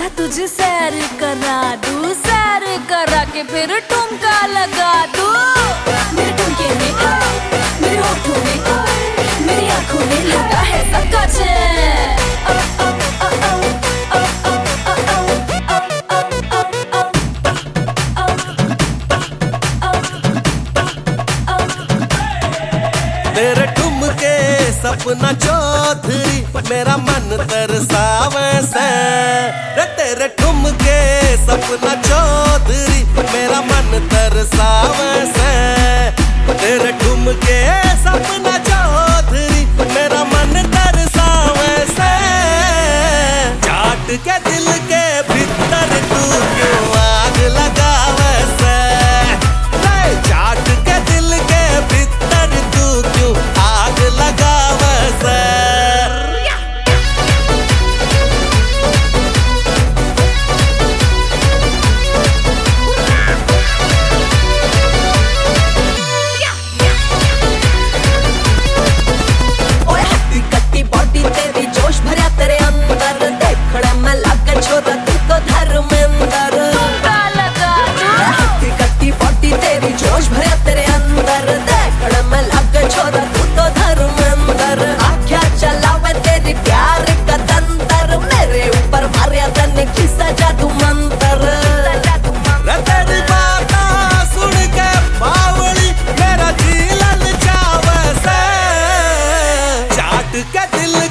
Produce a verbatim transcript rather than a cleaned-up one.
आजा तुझे सैर करा दूं, सैर करा के फिर ठुमका लगा दूं। मेरे ठुमके में आ, मेरे होठों में आ, मेरी आंखों में लगा है सबका चैन। तेरे ठुमके सपना चौधरी मेरा मन तरसावे से, रे तेरे ठुमके सपना चौधरी मेरा मन तरसावे से, तेरे ठुमके सपना चौधरी मेरा मन तरसावे से। चाट के दिल के भीतर तू क्यों आग लगावे से, चाट के दिल के भीतर तू क्यों आग लगावे से। दिल